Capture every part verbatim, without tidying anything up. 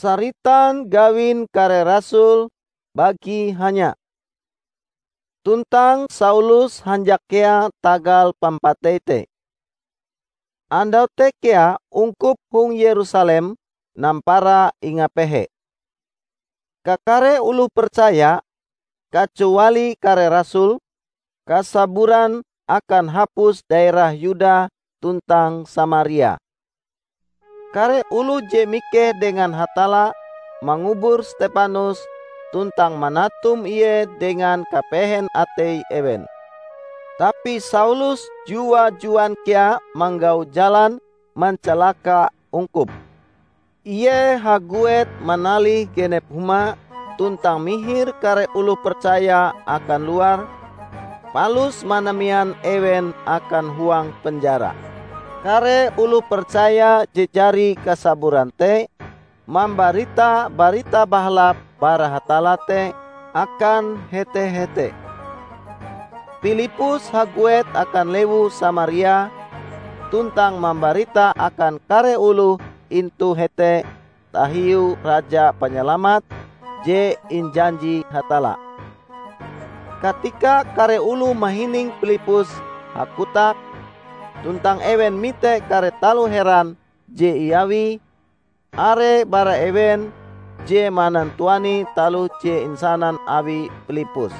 Saritan gawin kare rasul bagi hanya. Tuntang Saulus hanjak kea tagal pampatete. Andau te kea ungkup hung Yerusalem nampara ingapehe. Kakare ulu percaya kecuali kare rasul, kasaburan akan hapus daerah Yuda tuntang Samaria. Kare ulu je mikeh dengan hatala mangubur Stefanus tuntang manatum iye dengan kapehen atei ewen. Tapi Saulus jua-juan kia manggau jalan mencalaka ungkup. Iye haguet manalih genep huma tuntang mihir kare ulu percaya akan luar, palus manamian ewen akan huang penjara. Kare ulu percaya jejari kasaburan te mambarita barita bahalap bara hatala te akan hete-hete. Filipus haguet akan lewu Samaria tuntang mambarita akan kare ulu intu hete tahiu raja penyelamat je injanji hatala. Ketika kare ulu mahining Filipus hakutak tuntang ewen mite kare talu heran je iawi are bara ewen je manantuani talu je insanan awi Filipus.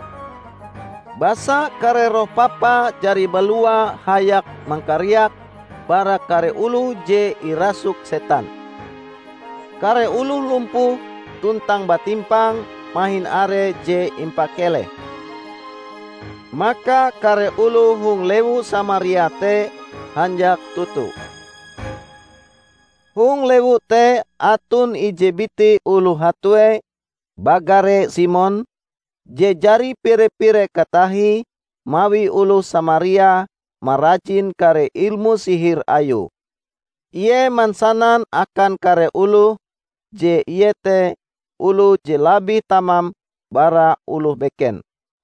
Basa kare roh papa jari balua hayak mangkariak bara kare ulu je irasuk setan. Kare ulu lumpuh tuntang batimpang mahin are je impakele. Maka kare ulu hung lewu Samaria te hanjak tutu. Hung lewu te atun ijebiti ulu hatue bagare Simon je jari pire-pire katahi mawi ulu Samaria marajin kare ilmu sihir ayu. Ie mansanan akan kare ulu je iye te ulu je labi tamam bara ulu beken.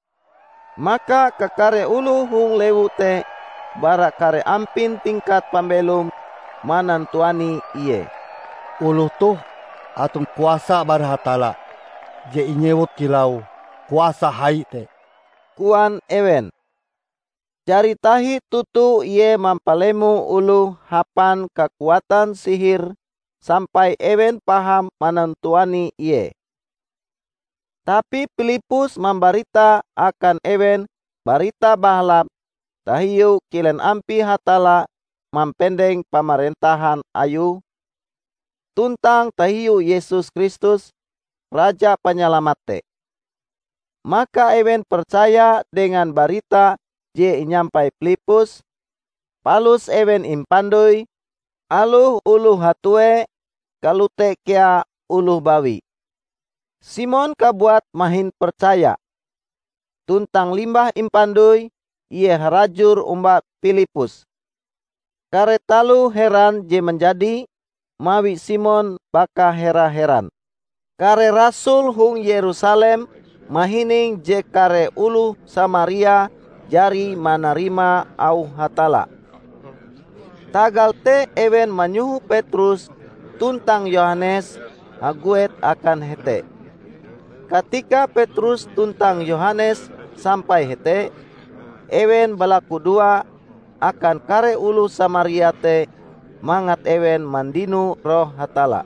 Maka kakare ulu hung lewu te bara kare ampin tingkat pambelum manantuani iye. Ulu tuh atum kuasa bara hatala je inyewut kilau kuasa hai te. Kuan ewen. Cari tahi tutu iye mampalemu ulu hapan kekuatan sihir sampai ewen paham manantuani iye. Tapi Filipus membarita akan ewen barita bahalap tahiu kilen ampi hatala mampendeng pemerintahan ayu tuntang tahiu Yesus Kristus Raja Penyelamat te. Maka ewen percaya dengan barita je inyampai Filipus, palus ewen impandoi aluh ulu hatue kalute kia ulu bawi. Simon kabuat mahin percaya. Tuntang limbah impandui iye harajur umba Filipus. Kare talu heran je menjadi mawi Simon baka hera-heran. Kare rasul hung Yerusalem mahining je kare ulu Samaria jari manarima au hatala. Tagal te ewen manyuhu Petrus tuntang Yohanes haguet akan hete. Ketika Petrus tuntang Yohanes sampai hete, ewen balaku dua akan kare ulu Samaria te mangat ewen mandinu roh hatala.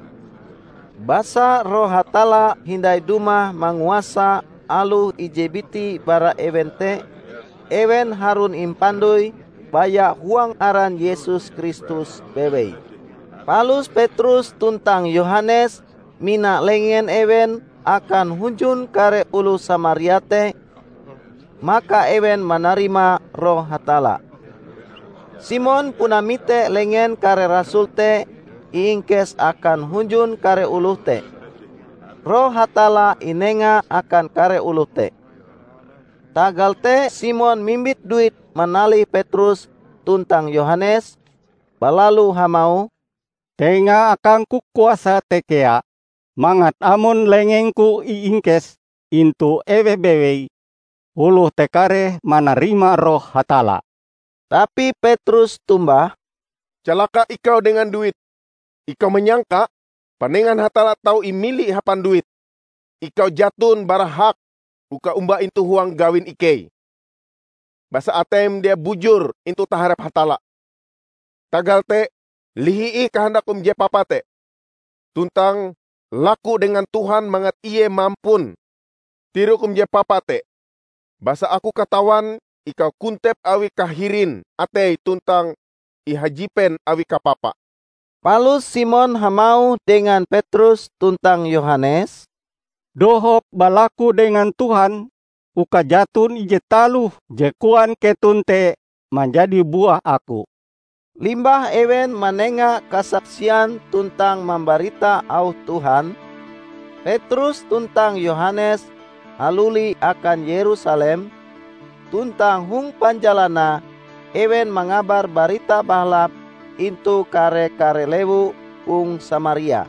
Basa roh hatala hindai duma manguasa alu ijebiti bara ewen te, ewen harun impandui baya huang aran Yesus Kristus bewei. Palus Petrus tuntang Yohanes mina lengen ewen akan hunjun kare ulu Samaria te, maka ewen menerima roh hatala. Simon punamite lengen kare rasul te iingkes akan hunjun kare ulu te. Roh hatala inenga akan kare ulu te. Tagal te Simon mimbit duit menali Petrus tuntang Yohanes, balalu hamau, tenga akan ku kuasa tekea, mangat amun lengengku iingkes intu ewe bewei, uluh tekare manarima roh hatala. Tapi Petrus tumbah, celaka ikau dengan duit. Ikau menyangka Panengan hatala tau imili hapan duit. Ikau jatun bara hak uka umba intu huang gawin ikei. Basa atem dia bujur intu taharap hatala. Tagal te lihii kahandak um je papate. Tuntang laku dengan Tuhan mangat iye mampun. Tiru kum je papate. Basa aku katawan ikau kuntep awi kahirin atei tuntang ihajipen awi kapapa. Palus Simon hamau dengan Petrus tuntang Yohanes, Dohop balaku dengan Tuhan, uka jatun ije taluh jekuan ketunte menjadi buah aku. limbah ewen manenga kasaksian tuntang membarita au Tuhan, Petrus tuntang Yohanes haluli akan Yerusalem, tuntang hung panjalana ewen mengabar barita bahlap intu kare-kare lewu ung Samaria.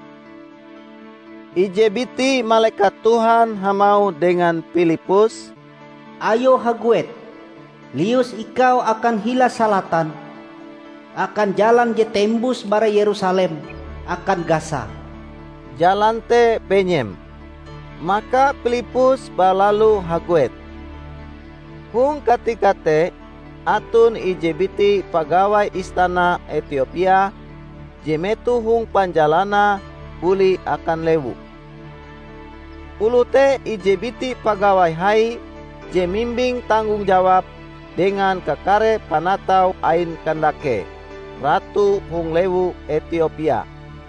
Ijebiti malaikat Tuhan hamau dengan Filipus, Ayo haguet, lius ikau akan hila salatan, akan jalan je tembus bara Yerusalem, akan Gaza. jalan te penyem. Maka Filipus balalu haguet. Hung katika te atun ijebiti pagawai istana Ethiopia, jemetu hung panjalana buli akan lewu. Ulu te ijebiti pagawai hai je mimbing tanggung jawab dengan kakare panatau ain kandake, ratu hung lewu Ethiopia.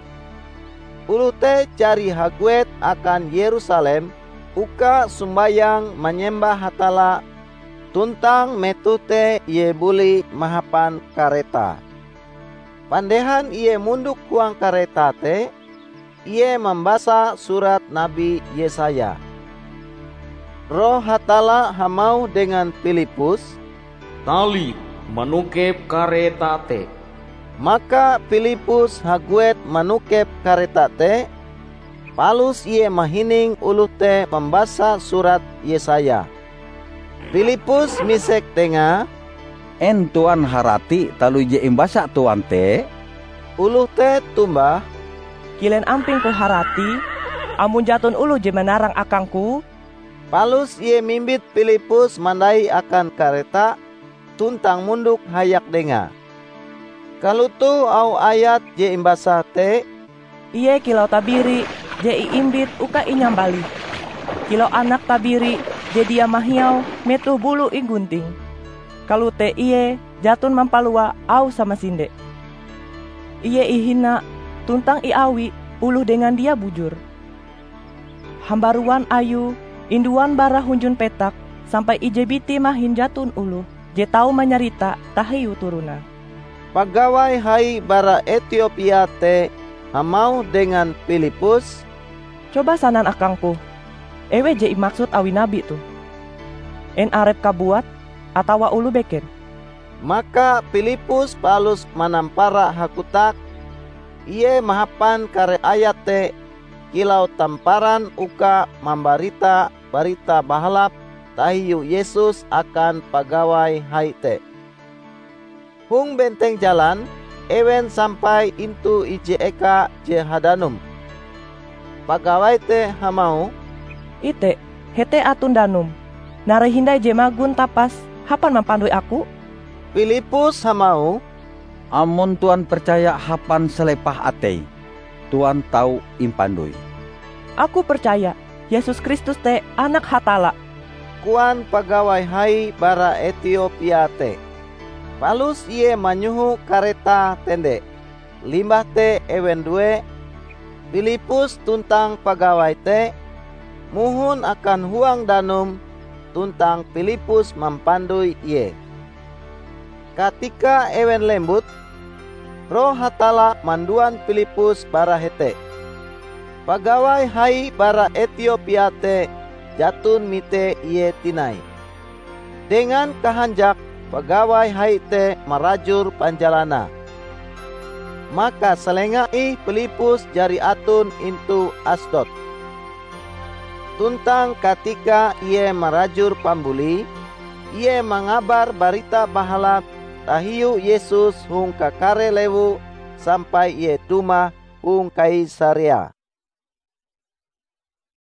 Ulu te cari haguet akan Yerusalem, uka sumbayang menyembah hatala, tuntang metute ie buli mahapan kareta. Pandehan ie munduk kuang kareta te, ie membaca surat Nabi Yesaya. Roh hatala hamau dengan Filipus, Tali manukep kareta te. maka Filipus haguet manukep kareta te, palus ie mahining ulu te membaca surat Yesaya. Filipus misek tenga, En tuan harati talu je imbasa tuan te, ulu te tumbah, Kilen amping ku harati, amun jatun ulu je menarang akangku. palus ie mimbit Filipus mandai akan kareta, tuntang munduk hayak denga. Kalutu au ayat je imbasa te, Iye kilau tabiri, je iimbit uka inyambali. Kilau anak tabiri, je dia mahiau, metu bulu igunting. Kalute iye, jatun mampalua au sama sinde. Iye ihina, tuntang iawi, uluh dengan dia bujur. Hambaruan ayu, induan bara hunjun petak, sampai ijebiti mahin jatun uluh, je tau menyarita tahiyu turuna. pagawai hai bara Ethiopia te hamau dengan Filipus, Coba sanan akangku, ewe je maksud awi nabi tu. En arep kabuat, atawa ulu beken. maka Filipus palus manampara hakutak, ie mahapan kare ayat te, kilau tamparan uka membarita barita bahalap tahiyu Yesus akan pagawai hai te. Hung benteng jalan, ewen sampai intu ije eka je hadanum. Pagawai te hamau, Ite, hete atun danum. Nare hindai je magun tapas, hapan mampandui aku? Filipus hamau, amun tuan percaya hapan selepah atei, tuan tahu impandui. Aku percaya, Yesus Kristus te anak hatala. kuan pagawai hai bara Ethiopia te. Palus ie manyuhu kareta tende. Limbah te ewen due, Filipus tuntang pagawai te, muhun akan huang danum, tuntang Filipus mampandui ie. Katika ewen lembut, roh hatala manduan Filipus bara hete. Pagawai hai bara Ethiopia te jatun mite ie tinai. Dengan kahanjak pagawai hai te marajur panjalana. Maka selengai Filipus jari atun intu Asdod. Tuntang katika ie marajur pambuli, ie mengabar barita bahalap tahiyu Yesus hung kakare lewu sampai ie tuma hung Kaisarea.